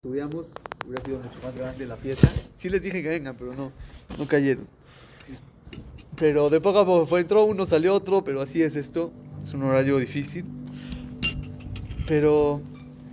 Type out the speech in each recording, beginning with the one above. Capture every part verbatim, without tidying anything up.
estudiamos, hubiera sido mucho más grande la fiesta. Sí les dije que vengan, pero no, no cayeron. Pero de poco a poco fue, entró uno, salió otro, pero así es esto. Es un horario difícil. Pero,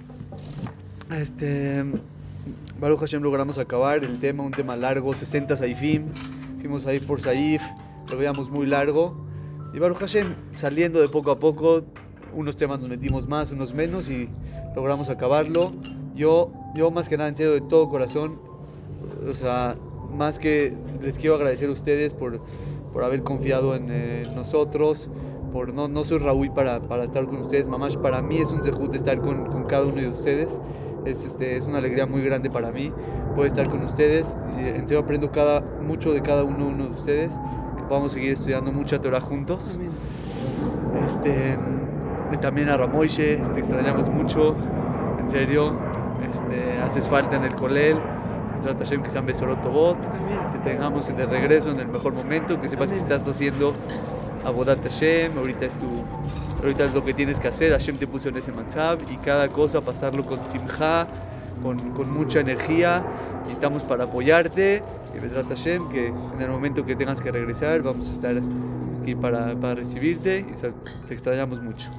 este, Baruch Hashem logramos acabar el tema, un tema largo, sesenta Saifim. Fuimos ahí por Saif, lo veíamos muy largo. Y Baruch Hashem, saliendo de poco a poco, unos temas nos metimos más, unos menos y logramos acabarlo. Yo, yo más que nada, en serio, de todo corazón, o sea, más que les quiero agradecer a ustedes por, por haber confiado en eh, nosotros, por no, no soy Raúl para, para estar con ustedes, mamás, para mí es un zehut estar con, con cada uno de ustedes, es, este, es una alegría muy grande para mí poder estar con ustedes, y en serio aprendo cada, mucho de cada uno, uno de ustedes, que podamos seguir estudiando mucha Torah juntos. Amén. Este, también a Ramoishe, te extrañamos mucho, en serio. Este, haces falta en el Kolel, trata Hashem que sean Besorot Tovot, te tengamos de regreso en el mejor momento, que sepas Amén. Que estás haciendo Avodat Hashem, ahorita es, tu, ahorita es lo que tienes que hacer, Hashem te puso en ese matzab y cada cosa pasarlo con simja, con, con mucha energía, y estamos para apoyarte, y me trata Hashem que en el momento que tengas que regresar vamos a estar aquí para, para recibirte y te extrañamos mucho.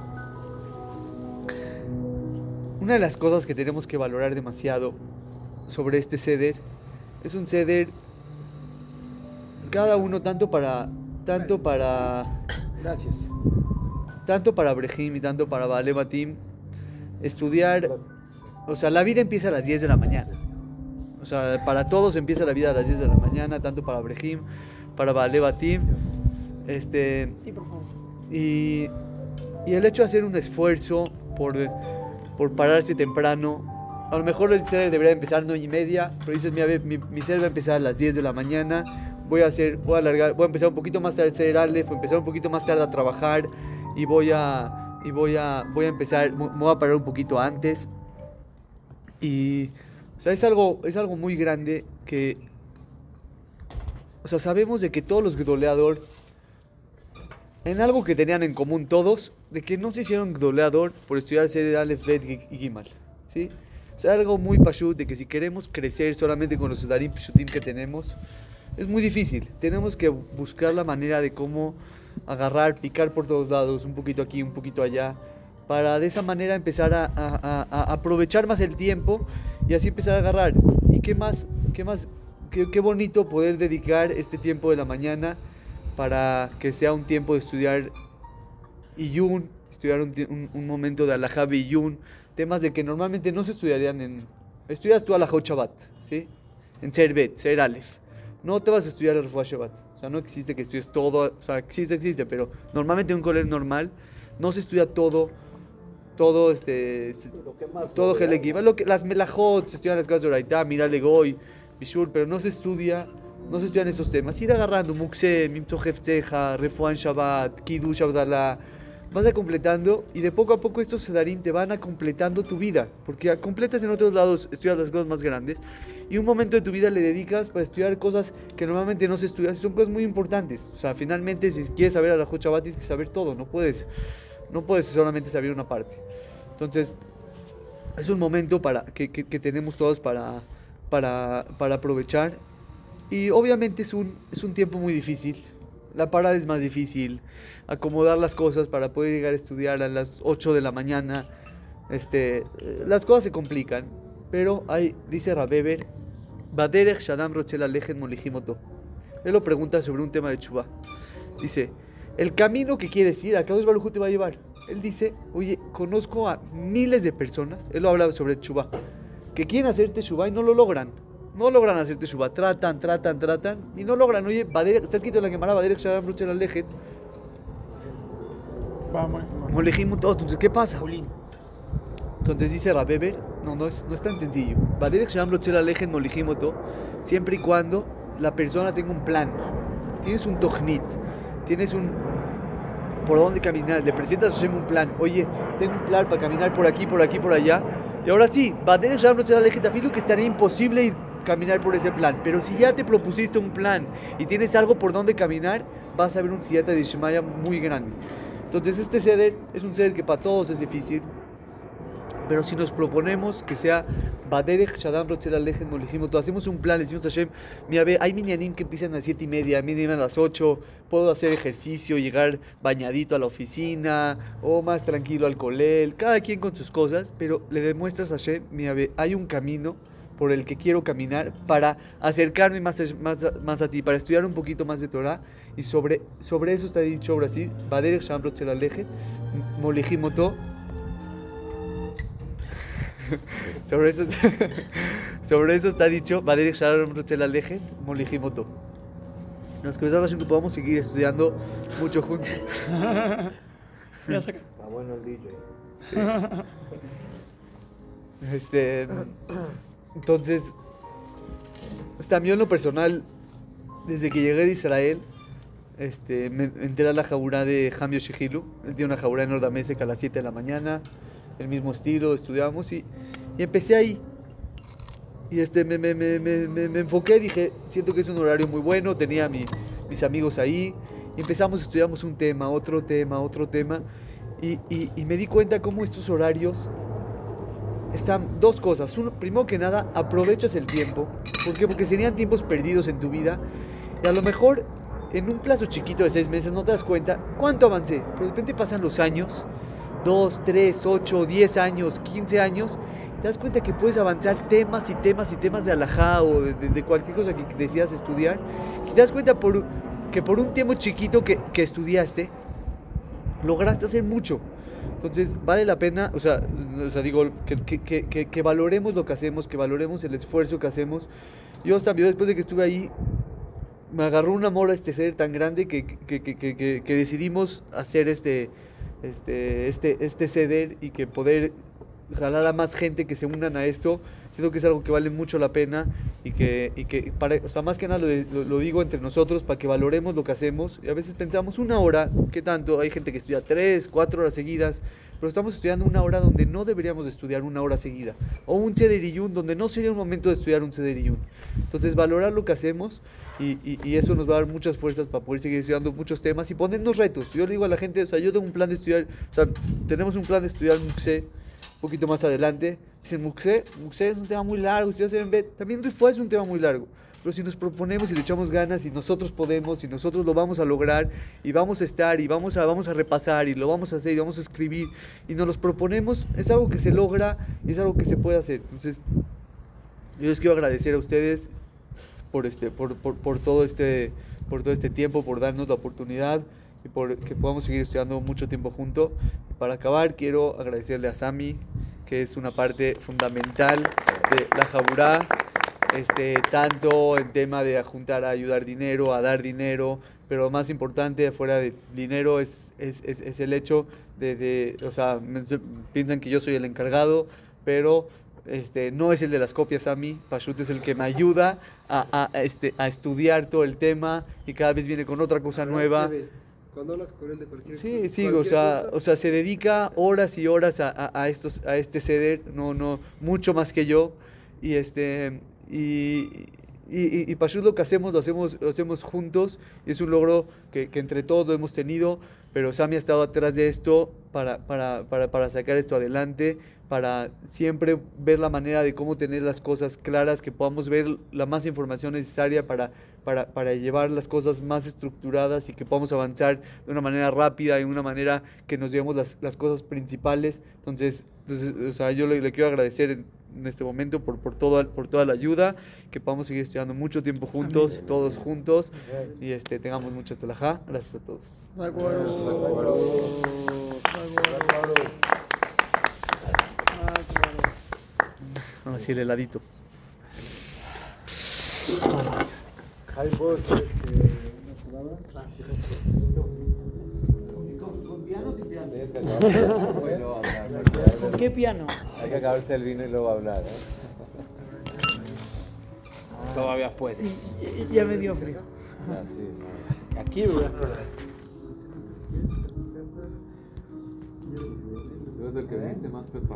Una de las cosas que tenemos que valorar demasiado sobre este Seder es un Seder cada uno tanto para tanto para gracias tanto para Brejim y tanto para Baale Batim estudiar, o sea, la vida empieza a las diez de la mañana, o sea, para todos empieza la vida a las diez de la mañana, tanto para Brejim, para Baale Batim, este sí, por favor. y y el hecho de hacer un esfuerzo por por pararse temprano. A lo mejor el Seder debería empezar a nueve y media, pero dices, mira, mi, mi Seder va a empezar a las diez de la mañana, voy a hacer, voy a alargar, voy a empezar un poquito más tarde el Seder Aleph, voy a empezar un poquito más tarde a trabajar y voy a, y voy a, voy a empezar, me voy a parar un poquito antes. Y, o sea, es algo, es algo muy grande que, o sea, sabemos de que todos los Gdoleador, en algo que tenían en común todos, de que no se hicieron Gdoleador por estudiar Seder Aleph, Bet y Gimal, ¿sí? O sea, algo muy pashut, de que si queremos crecer solamente con los Sudarim Pshutim que tenemos, es muy difícil. Tenemos que buscar la manera de cómo agarrar, picar por todos lados, un poquito aquí, un poquito allá, para de esa manera empezar a, a, a, a aprovechar más el tiempo y así empezar a agarrar. Y qué más, qué más, qué, qué bonito poder dedicar este tiempo de la mañana para que sea un tiempo de estudiar Iyun, estudiar un, un, un momento de Alajá Iyun, temas de que normalmente no se estudiarían en... Estudias tú Alajá Shabbat, ¿sí? En Ser Bet, Ser Aleph. No te vas a estudiar el Refuah Shabbat. O sea, no existe que estudies todo, o sea, existe, existe, pero normalmente en un colegio normal no se estudia todo, todo, este... todo Helekim. Lo que, las Melajot, se estudian las cosas de Oraitá, Mirale Goy, Bishur, pero no se estudia... No se estudian estos temas. Ir agarrando Mukseh, Mimtzo Hefteja, Refuah Shabbat, Kiddush Abdallah. Vas a completando y de poco a poco estos sedarim te van a completando tu vida. Porque completas en otros lados, estudias las cosas más grandes. Y un momento de tu vida le dedicas para estudiar cosas que normalmente no se estudian. Son cosas muy importantes. O sea, finalmente, si quieres saber a la Hot Shabbat, tienes que saber todo. No puedes, no puedes solamente saber una parte. Entonces, es un momento para, que, que, que tenemos todos para, para, para aprovechar. Y obviamente es un, es un tiempo muy difícil. La parada es más difícil. Acomodar las cosas para poder llegar a estudiar a las ocho de la mañana. Este, las cosas se complican. Pero hay, dice Rabeber, Baderech Shadam Rochel Alejen Molihimoto. Él lo pregunta sobre un tema de Teshuvah. Dice, el camino que quieres ir, ¿a qué Baruj Hu te va a llevar? Él dice, oye, conozco a miles de personas, él lo habla sobre Teshuvah, que quieren hacer Teshuvah y no lo logran. No logran hacer Teshuvah, tratan, tratan, tratan y no logran. Oye, Baderech, está escrito en la Gemara, Baderech Shadam Rochel Alejen Molihimoto. Entonces, ¿qué pasa? Entonces dice Rabeber, no, no es, no es tan sencillo. Baderech Shadam Rochel Alejen Molihimoto, siempre y cuando la persona tenga un plan. Tienes un tojnit, tienes un... por dónde caminar, le presentas a Hashem un plan. Oye, tengo un plan para caminar por aquí, por aquí, por allá. Y ahora sí, Baderech Shadam Rochel Alejen Tafilu, que estaría imposible ir caminar por ese plan, pero si ya te propusiste un plan y tienes algo por donde caminar, vas a ver un siyata de Shemaya muy grande. Entonces este Seder es un Seder que para todos es difícil, Pero si nos proponemos que sea Baderech Shadam Rotzeh Lalech Molejim Oto, hacemos un plan, le decimos a Hashem, mira, ve, hay minyanim que empiezan a las siete y media, a mí me a las ocho, puedo hacer ejercicio, llegar bañadito a la oficina, o más tranquilo al colel, cada quien con sus cosas, pero le demuestras a Hashem, mira, ve, hay un camino por el que quiero caminar para acercarme más, más, más a ti, para estudiar un poquito más de Torah, y sobre, sobre eso está dicho ahora sí, Baderech Shadam Rotzeh Lalech Molejim Oto. Sobre eso, sobre eso está dicho, Baderech Shadam Rotzeh Lalech Molejim Oto. Nos quedamos que podamos seguir estudiando mucho juntos. Está bueno el D J. Sí. Este, entonces, también en lo personal, desde que llegué de Israel, este, me enteré a la jaburá de Ham Yoshihilu. Él tiene una jaburá en Ordamesek a las siete de la mañana. El mismo estilo, estudiamos y, y empecé ahí. Y este, me, me, me, me, me enfoqué, dije, siento que es un horario muy bueno, tenía mi, mis amigos ahí. Y empezamos, estudiamos un tema, otro tema, otro tema. Y, y, y me di cuenta cómo estos horarios están dos cosas. Uno, primero que nada, aprovechas el tiempo. ¿Por qué? Porque serían tiempos perdidos en tu vida. Y a lo mejor, en un plazo chiquito de seis meses, no te das cuenta cuánto avancé. Pero de repente pasan los años. Dos, tres, ocho, diez años, quince años, te das cuenta que puedes avanzar temas y temas y temas de alajá o de, de, de cualquier cosa que deseas estudiar, y te das cuenta por, que por un tiempo chiquito que, que estudiaste, lograste hacer mucho. Entonces vale la pena, o sea, o sea digo, que, que, que, que valoremos lo que hacemos, que valoremos el esfuerzo que hacemos. Yo también, después de que estuve ahí, me agarró un amor a este ser tan grande que, que, que, que, que, que decidimos hacer este... este, este, este ceder y que poder jalar a más gente que se unan a esto. Siento que es algo que vale mucho la pena y que, y que para, o sea, más que nada lo, lo, lo digo entre nosotros para que valoremos lo que hacemos. Y a veces pensamos una hora, ¿qué tanto? Hay gente que estudia tres, cuatro horas seguidas, pero estamos estudiando una hora donde no deberíamos de estudiar una hora seguida, o un Sederiyun donde no sería un momento de estudiar un Sederiyun. Entonces valorar lo que hacemos y, y, y eso nos va a dar muchas fuerzas para poder seguir estudiando muchos temas y ponernos retos. Yo le digo a la gente, o sea, yo tengo un plan de estudiar, o sea, tenemos un plan de estudiar Muxé un poquito más adelante. Dicen, Muxé, Muxé es un tema muy largo, estudiar Serenbet, también Rifua es un tema muy largo. Pero si nos proponemos y le echamos ganas y nosotros podemos y nosotros lo vamos a lograr y vamos a estar y vamos a, vamos a repasar y lo vamos a hacer y vamos a escribir y nos los proponemos, es algo que se logra y es algo que se puede hacer. Entonces, yo les quiero agradecer a ustedes por, este, por, por, por, todo este, por todo este tiempo, por darnos la oportunidad y por que podamos seguir estudiando mucho tiempo juntos. Para acabar, quiero agradecerle a Sami, que es una parte fundamental de la Jaburá. Este, tanto en tema de juntar, a ayudar dinero, a dar dinero, pero lo más importante fuera de dinero es, es, es, es el hecho de, de, o sea, me, piensan que yo soy el encargado, pero este, no es el de las copias a mí, Pashut es el que me ayuda a, a, a, este, a estudiar todo el tema y cada vez viene con otra cosa nueva. Cuando hablas con él de cualquier Sí, cosa, sí, o sea, o sea, se dedica horas y horas a, a, a, estos, a este ceder, no, no, mucho más que yo, y este... Y, y, y Pashut lo que hacemos, lo hacemos, lo hacemos juntos. Y es un logro que, que entre todos lo hemos tenido. Pero Sami ha estado atrás de esto para, para, para, para sacar esto adelante, para siempre ver la manera de cómo tener las cosas claras, que podamos ver la más información necesaria para, para, para llevar las cosas más estructuradas y que podamos avanzar de una manera rápida y de una manera que nos llevemos las, las cosas principales. Entonces, entonces o sea, yo le, le quiero agradecer en, en este momento por, por, toda, por toda la ayuda, que podamos seguir estudiando mucho tiempo juntos, Amén. Todos juntos, y este, tengamos mucha estelajá. Gracias a todos. De acuerdo. De acuerdo. De acuerdo. Vamos a decir el heladito. Hay vos, este, una palabra. Con piano sin piano. Tienes que acabarse el vino y luego hablar. ¿Con qué piano? Hay que acabarse el vino y luego hablar, ¿eh? Todavía puede. Sí, ya me dio frío. Ah, sí. Aquí, ¿verdad? Tú eres el que viste más preparado.